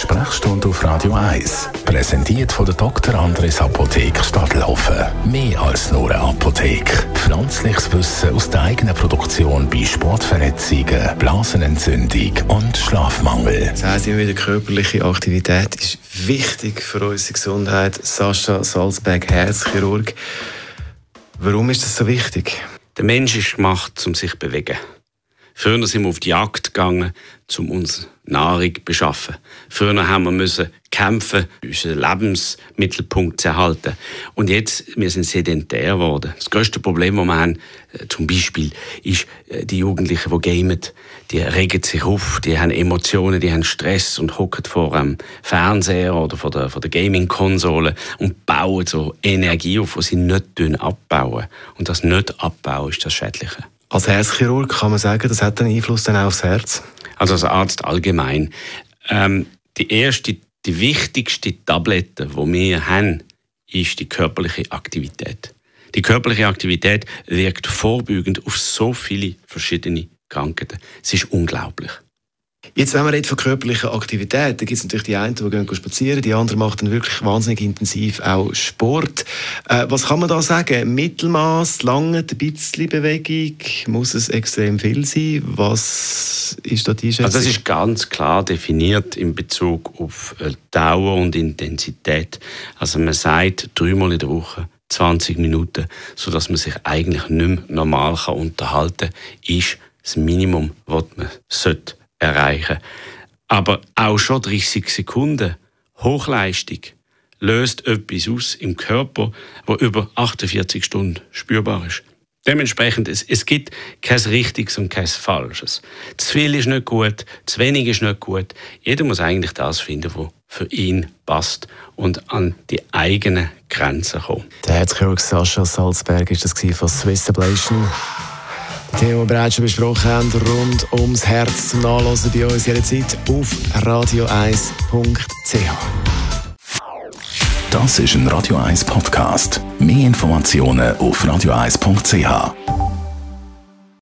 Sprechstunde auf Radio 1. Präsentiert von der Dr. Andres Apotheke Stadtlaufen. Mehr als nur eine Apotheke. Pflanzliches Wissen aus der eigenen Produktion bei Sportverletzungen, Blasenentzündung und Schlafmangel. Das heisst immer wieder, körperliche Aktivität ist wichtig für unsere Gesundheit. Sascha Salzberg, Herzchirurg. Warum ist das so wichtig? Der Mensch ist gemacht, um sich zu bewegen. Früher sind wir auf die Jagd gegangen, um uns Nahrung zu beschaffen. Früher haben wir kämpfen, unseren Lebensmittelpunkt zu erhalten. Und jetzt, wir sind sedentär geworden. Das grösste Problem, das wir haben, zum Beispiel, ist, die Jugendlichen, die gamen, die regen sich auf, die haben Emotionen, die haben Stress und hocken vor dem Fernseher oder vor der Gaming-Konsole und bauen so Energie auf, die sie nicht abbauen. Und das nicht abbauen ist das Schädliche. Als Herzchirurg kann man sagen, das hat einen Einfluss dann auch aufs Herz? Also als Arzt allgemein. Die wichtigste Tablette, die wir haben, ist die körperliche Aktivität. Die körperliche Aktivität wirkt vorbeugend auf so viele verschiedene Krankheiten. Es ist unglaublich. Jetzt, wenn man redet von körperlicher Aktivität, da gibt es natürlich die einen, die gehen spazieren, die anderen machen dann wirklich wahnsinnig intensiv auch Sport. Was kann man da sagen? Mittelmaß, lange, ein bisschen Bewegung? Muss es extrem viel sein? Was ist da die Einschätzung? Also das ist ganz klar definiert in Bezug auf Dauer und Intensität. Also man sagt 3-mal in der Woche 20 Minuten, sodass man sich eigentlich nicht mehr normal unterhalten kann, ist das Minimum, was man erreichen. Aber auch schon 30 Sekunden Hochleistung löst etwas aus im Körper, das über 48 Stunden spürbar ist. Dementsprechend, es gibt kein Richtiges und kein Falsches. Zu viel ist nicht gut, zu wenig ist nicht gut. Jeder muss eigentlich das finden, was für ihn passt und an die eigenen Grenzen kommt. Der Herzchirurg Sascha Salzberg war das von Swiss Ablation. Thema, das wir bereits schon besprochen haben, rund ums Herz zum Nachlesen bei uns jederzeit auf radio1.ch. Das ist ein Radio 1 Podcast. Mehr Informationen auf radio1.ch.